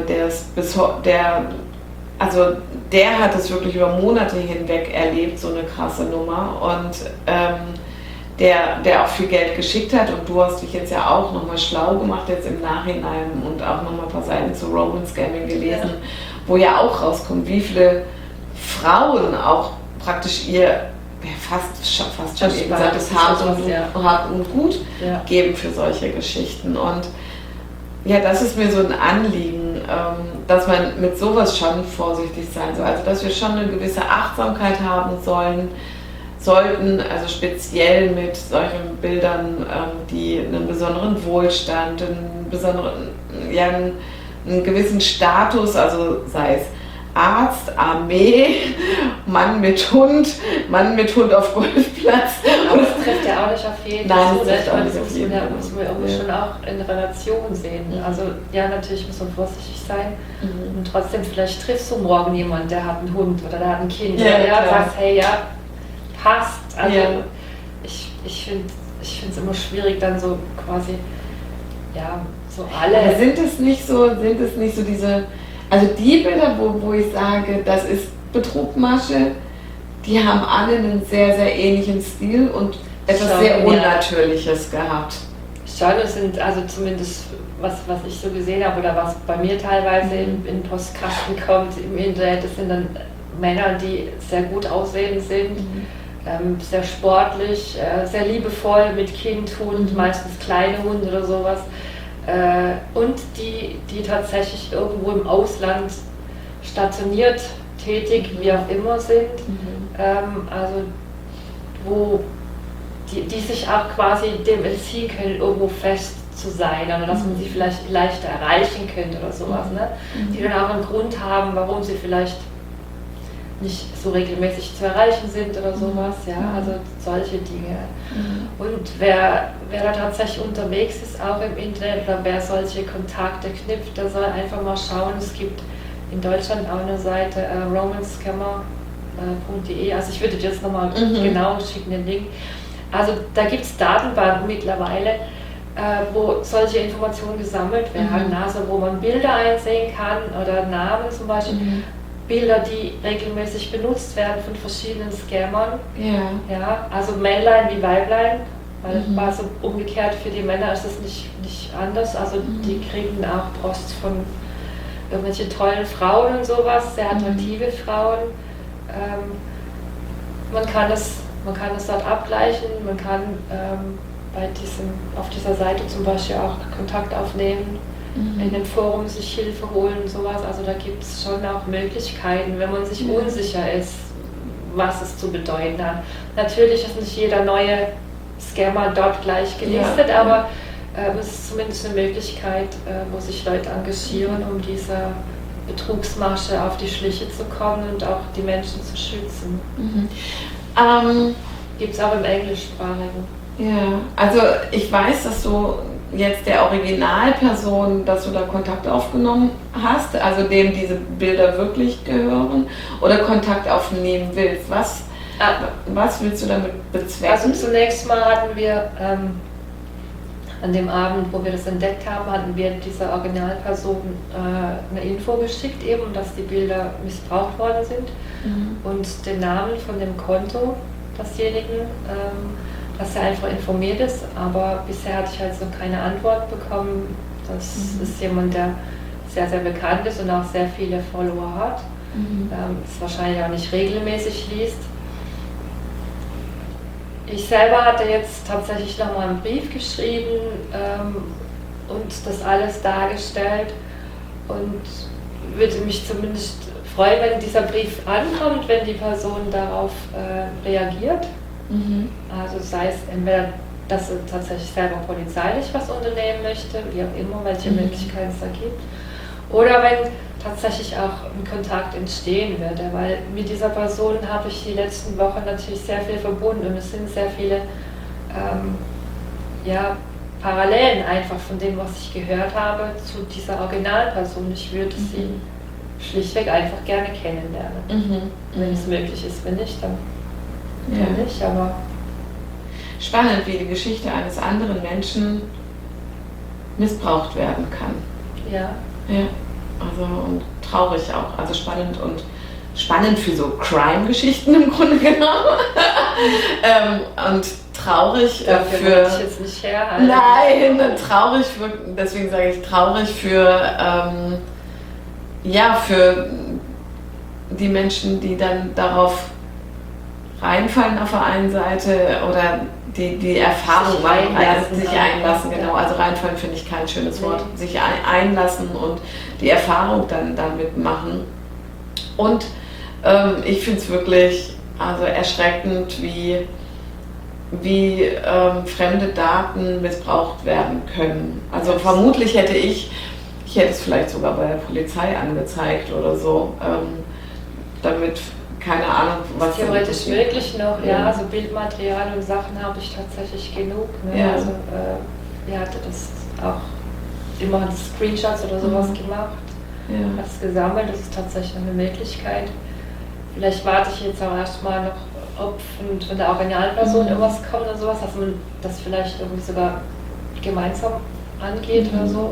der hat es wirklich über Monate hinweg erlebt, so eine krasse Nummer. Und der auch viel Geld geschickt hat, und du hast dich jetzt ja auch nochmal schlau gemacht jetzt im Nachhinein und auch nochmal ein paar Seiten zu Roman Scamming gelesen, wo ja auch rauskommt, wie viele Frauen auch praktisch ihr fast schon eben gesagt, das Hart und Gut geben für solche Geschichten. Und ja, das ist mir so ein Anliegen, dass man mit sowas schon vorsichtig sein soll. Also dass wir schon eine gewisse Achtsamkeit haben sollten, also speziell mit solchen Bildern, die einen besonderen Wohlstand, einen gewissen Status, also sei es Arzt, Armee, Mann mit Hund auf Golfplatz. Aber das trifft ja auch nicht auf jeden Fall. Nein, das muss man irgendwie schon auch in Relation sehen. Also ja, natürlich muss man vorsichtig sein und trotzdem vielleicht triffst du morgen jemanden, der hat einen Hund oder der hat ein Kind, der sagt, hey, ja, passt. Also ich finde es immer schwierig, dann so quasi, so alle. Aber sind es nicht so diese, also die Bilder, wo ich sage, das ist Betrugmasche, die haben alle einen sehr, sehr ähnlichen Stil und etwas sehr Unnatürliches gehabt. Schon, es sind also zumindest, was ich so gesehen habe oder was bei mir teilweise in Postkasten kommt im Internet, das sind dann Männer, die sehr gut aussehend sind. Sehr sportlich, sehr liebevoll mit Kind, Hund, meistens kleine Hunde oder sowas. Und die tatsächlich irgendwo im Ausland stationiert, tätig, wie auch immer sind. Also wo die sich auch quasi dem entziehen können, irgendwo fest zu sein oder dass man sie vielleicht leichter erreichen könnte oder sowas. Ne? Die dann auch einen Grund haben, warum sie vielleicht nicht so regelmäßig zu erreichen sind oder sowas, also solche Dinge. Und wer da tatsächlich unterwegs ist, auch im Internet, oder wer solche Kontakte knüpft, der soll einfach mal schauen. Es gibt in Deutschland auch eine Seite, romanscammer.de, also ich würde dir jetzt nochmal genau schicken, den Link. Also da gibt es Datenbanken mittlerweile, wo solche Informationen gesammelt werden, also wo man Bilder einsehen kann oder Namen zum Beispiel. Bilder, die regelmäßig benutzt werden von verschiedenen Scammern. Also Männlein wie Weiblein, weil also umgekehrt für die Männer ist es nicht anders. Also die kriegen auch Post von irgendwelchen tollen Frauen und sowas, sehr attraktive Frauen. Man kann es dort abgleichen, man kann auf dieser Seite zum Beispiel auch Kontakt aufnehmen. In den Forum sich Hilfe holen und sowas. Also da gibt es schon auch Möglichkeiten, wenn man sich unsicher ist, was es zu bedeuten hat. Natürlich ist nicht jeder neue Scammer dort gleich gelistet, aber es ist zumindest eine Möglichkeit, wo sich Leute engagieren, um dieser Betrugsmasche auf die Schliche zu kommen und auch die Menschen zu schützen. Gibt es auch im Englischsprachigen. Ja, also ich weiß, dass du jetzt der Originalperson, dass du da Kontakt aufgenommen hast, also dem diese Bilder wirklich gehören, oder Kontakt aufnehmen willst. Was willst du damit bezwecken? Also zunächst mal hatten wir an dem Abend, wo wir das entdeckt haben, hatten wir dieser Originalperson eine Info geschickt, eben, dass die Bilder missbraucht worden sind und den Namen von dem Konto desjenigen, dass er einfach informiert ist, aber bisher hatte ich halt so keine Antwort bekommen. Das ist jemand, der sehr, sehr bekannt ist und auch sehr viele Follower hat, das wahrscheinlich auch nicht regelmäßig liest. Ich selber hatte jetzt tatsächlich nochmal einen Brief geschrieben, und das alles dargestellt und würde mich zumindest freuen, wenn dieser Brief ankommt, wenn die Person darauf reagiert. Also sei es entweder, dass sie tatsächlich selber polizeilich was unternehmen möchte, wie auch immer, welche Möglichkeiten es da gibt, oder wenn tatsächlich auch ein Kontakt entstehen würde, weil mit dieser Person habe ich die letzten Wochen natürlich sehr viel verbunden und es sind sehr viele Parallelen einfach von dem, was ich gehört habe, zu dieser Originalperson. Ich würde sie schlichtweg einfach gerne kennenlernen. Wenn es möglich ist, wenn nicht, dann nicht, aber... Spannend, wie die Geschichte eines anderen Menschen missbraucht werden kann. Ja. Ja, also und traurig auch. Also spannend für so Crime-Geschichten im Grunde genommen. Und traurig Dafür für... würde ich jetzt nicht herhalten. Nein, traurig für, deswegen sage ich traurig für, für die Menschen, die dann darauf reinfallen auf der einen Seite oder die Erfahrung sich einlassen, genau. Also reinfallen finde ich kein schönes Wort. Sich einlassen und die Erfahrung dann damit machen. Und ich finde es wirklich erschreckend, wie fremde Daten missbraucht werden können. Also vermutlich hätte ich hätte es vielleicht sogar bei der Polizei angezeigt oder so, damit, keine Ahnung, was... Theoretisch möglich noch, ja, also Bildmaterial und Sachen habe ich tatsächlich genug. Ne? Ja. Also hatte das auch immer Screenshots oder sowas gemacht, hat es gesammelt, das ist tatsächlich eine Möglichkeit. Vielleicht warte ich jetzt auch erstmal noch, ob von der Originalperson irgendwas kommt oder sowas, dass man das vielleicht irgendwie sogar gemeinsam angeht oder so.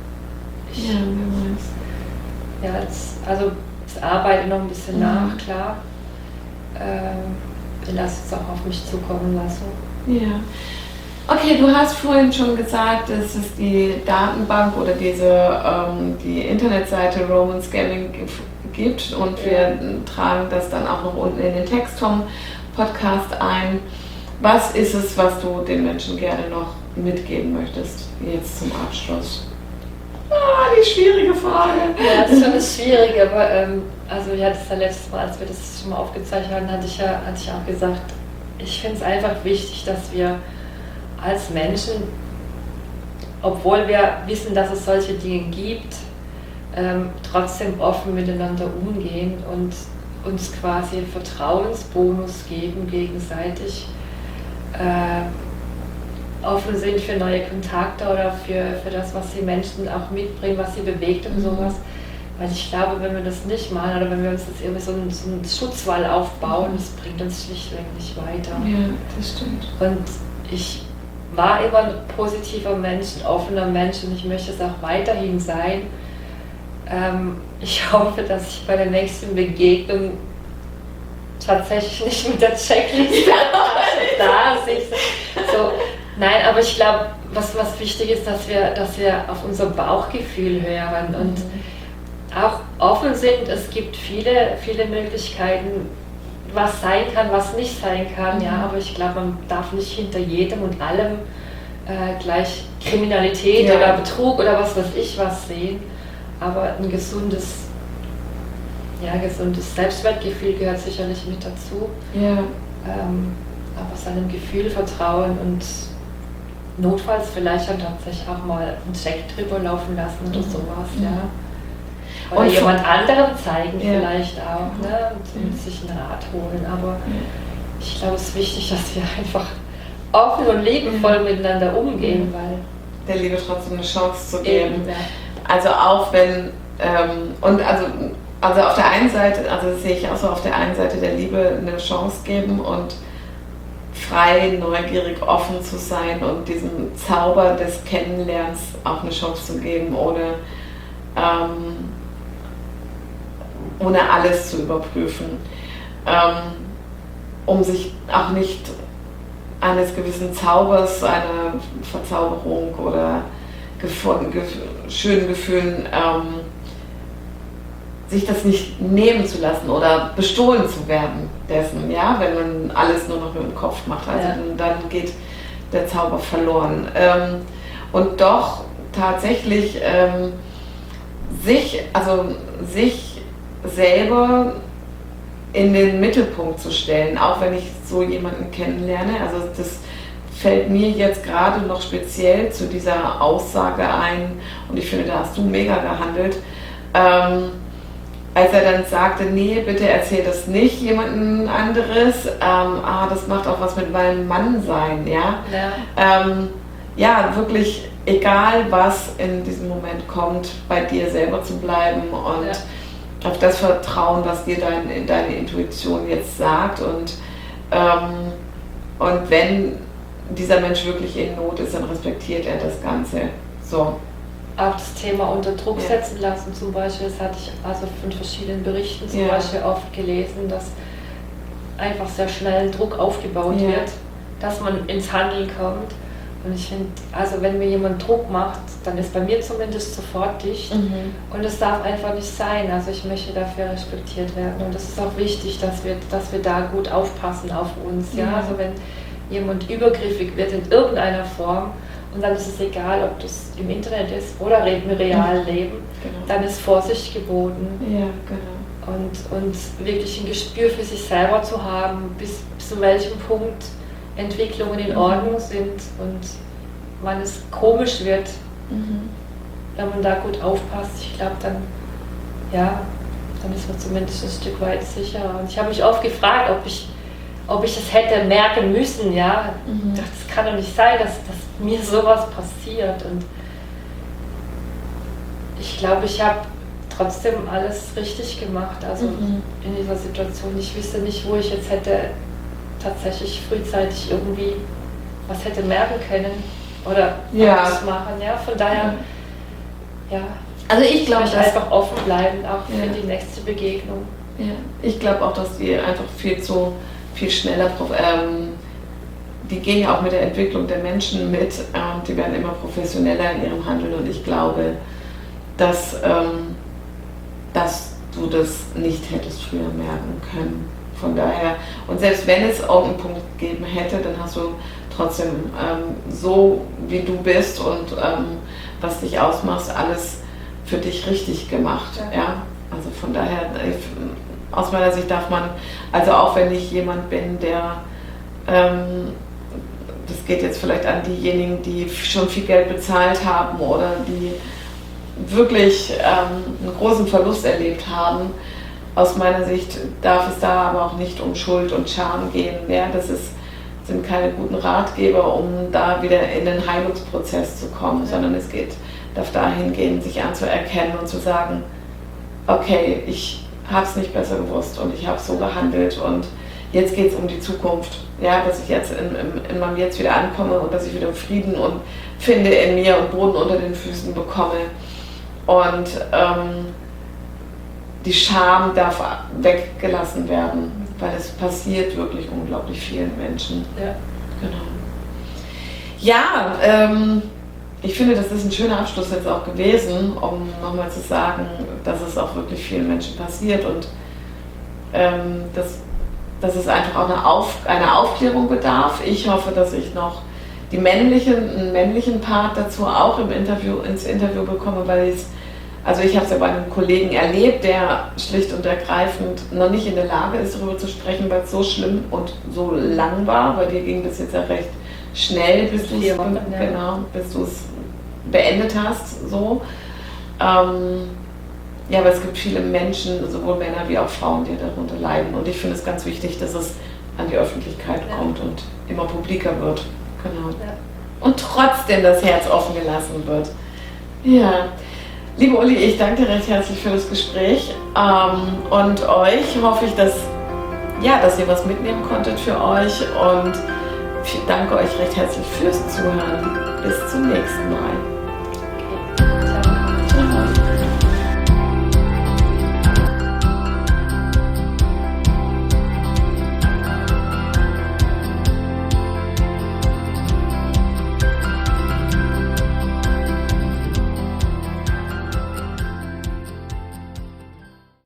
Wer weiß. Es arbeitet noch ein bisschen nach, klar. Ich lasse es auch auf mich zukommen lassen. Ja. Okay, du hast vorhin schon gesagt, dass es die Datenbank oder die Internetseite Roman Scamming gibt und wir tragen das dann auch noch unten in den Text vom Podcast ein. Was ist es, was du den Menschen gerne noch mitgeben möchtest, jetzt zum Abschluss? Die schwierige Frage. Ja, das ist schon schwierig, aber das letzte Mal, als wir das schon mal aufgezeichnet haben, hatte ich auch gesagt, ich finde es einfach wichtig, dass wir als Menschen, obwohl wir wissen, dass es solche Dinge gibt, trotzdem offen miteinander umgehen und uns quasi einen Vertrauensbonus geben gegenseitig, offen sind für neue Kontakte oder für das, was die Menschen auch mitbringen, was sie bewegt und sowas. Weil ich glaube, wenn wir das nicht machen oder wenn wir uns jetzt irgendwie so einen Schutzwall aufbauen, das bringt uns schlichtweg nicht weiter. Ja, das stimmt. Und ich war immer ein positiver Mensch, ein offener Mensch und ich möchte es auch weiterhin sein. Ich hoffe, dass ich bei der nächsten Begegnung tatsächlich nicht mit der Checkliste da sitze. So, nein, aber ich glaube, was wichtig ist, dass wir auf unser Bauchgefühl hören und auch offen sind. Es gibt viele, viele Möglichkeiten, was sein kann, was nicht sein kann. Ja, aber ich glaube, man darf nicht hinter jedem und allem gleich Kriminalität oder Betrug oder was weiß ich was sehen. Aber ein gesundes Selbstwertgefühl gehört sicherlich mit dazu. Ja. Aber seinem Gefühl vertrauen und notfalls vielleicht dann tatsächlich auch mal einen Check drüber laufen lassen oder sowas. Ja. Oder und jemand anderem zeigen vielleicht auch, ne? Und sich einen Rat holen. Aber ich glaube, es ist wichtig, dass wir einfach offen und liebevoll miteinander umgehen, weil der Liebe trotzdem eine Chance zu geben. Also auch wenn, also auf der einen Seite, also das sehe ich auch so, auf der einen Seite der Liebe eine Chance geben und frei, neugierig, offen zu sein und diesem Zauber des Kennenlernens auch eine Chance zu geben, ohne alles zu überprüfen, um sich auch nicht eines gewissen Zaubers, einer Verzauberung oder schönen Gefühlen sich das nicht nehmen zu lassen oder bestohlen zu werden dessen, ja, wenn man alles nur noch mit dem Kopf macht, also dann geht der Zauber verloren. Und doch tatsächlich sich selber in den Mittelpunkt zu stellen, auch wenn ich so jemanden kennenlerne. Also das fällt mir jetzt gerade noch speziell zu dieser Aussage ein und ich finde, da hast du mega gehandelt, als er dann sagte, nee, bitte erzähl das nicht jemandem anderes, das macht auch was mit meinem Mann sein, ja. Ja, wirklich, egal was in diesem Moment kommt, bei dir selber zu bleiben und auf das Vertrauen, was dir deine Intuition jetzt sagt und wenn dieser Mensch wirklich in Not ist, dann respektiert er das Ganze. So. Auch das Thema unter Druck setzen lassen zum Beispiel, das hatte ich also von verschiedenen Berichten zum Beispiel oft gelesen, dass einfach sehr schnell Druck aufgebaut wird, dass man ins Handeln kommt. Und ich finde, also wenn mir jemand Druck macht, dann ist bei mir zumindest sofort dicht. Und es darf einfach nicht sein. Also ich möchte dafür respektiert werden. Und das ist auch wichtig, dass wir da gut aufpassen auf uns. Ja? Also wenn jemand übergriffig wird in irgendeiner Form, und dann ist es egal, ob das im Internet ist oder im realen Leben, dann ist Vorsicht geboten. Ja, genau. Und wirklich ein Gespür für sich selber zu haben, bis zu welchem Punkt Entwicklungen in Ordnung sind und wann es komisch wird, wenn man da gut aufpasst. Ich glaube, dann ist man zumindest ein Stück weit sicherer. Und ich habe mich oft gefragt, ob ich es hätte merken müssen. Ja? Ich dachte, das kann doch nicht sein, dass mir sowas passiert. Und ich glaube, ich habe trotzdem alles richtig gemacht. Also in dieser Situation. Ich wüsste nicht, wo ich jetzt hätte tatsächlich frühzeitig irgendwie was hätte merken können oder was machen. Ja? Von daher, also ich glaube, dass einfach offen bleiben, auch für die nächste Begegnung. Ja, ich glaube auch, dass die einfach viel schneller, die gehen ja auch mit der Entwicklung der Menschen mit, die werden immer professioneller in ihrem Handeln und ich glaube, dass du das nicht hättest früher merken können. Von daher, und selbst wenn es irgendeinen Punkt gegeben hätte, dann hast du trotzdem so wie du bist und was dich ausmacht, alles für dich richtig gemacht. Ja? Also von daher, aus meiner Sicht darf man, also auch wenn ich jemand bin, der, das geht jetzt vielleicht an diejenigen, die schon viel Geld bezahlt haben oder die wirklich einen großen Verlust erlebt haben, aus meiner Sicht darf es da aber auch nicht um Schuld und Scham gehen. Ja? Sind keine guten Ratgeber, um da wieder in den Heilungsprozess zu kommen, sondern es darf dahin gehen, sich anzuerkennen und zu sagen, okay, ich habe es nicht besser gewusst und ich habe so gehandelt und jetzt geht es um die Zukunft. Ja? Dass ich jetzt in meinem Jetzt wieder ankomme und dass ich wieder Frieden und finde in mir und Boden unter den Füßen bekomme. Und die Scham darf weggelassen werden, weil es passiert wirklich unglaublich vielen Menschen. Ja. Genau. Ja, ich finde, das ist ein schöner Abschluss jetzt auch gewesen, um nochmal zu sagen, dass es auch wirklich vielen Menschen passiert und dass es einfach auch eine Aufklärung bedarf. Ich hoffe, dass ich noch einen männlichen Part dazu auch ins Interview bekomme, weil ich habe es ja bei einem Kollegen erlebt, der schlicht und ergreifend noch nicht in der Lage ist, darüber zu sprechen, weil es so schlimm und so lang war. Bei dir ging das jetzt ja recht schnell, bis du es beendet hast. So. Ja, aber es gibt viele Menschen, sowohl Männer wie auch Frauen, die darunter leiden. Und ich finde es ganz wichtig, dass es an die Öffentlichkeit kommt und immer publiker wird. Genau. Ja. Und trotzdem das Herz offen gelassen wird. Ja. Liebe Uli, ich danke dir recht herzlich für das Gespräch und euch hoffe ich, dass ihr was mitnehmen konntet für euch und ich danke euch recht herzlich fürs Zuhören. Bis zum nächsten Mal.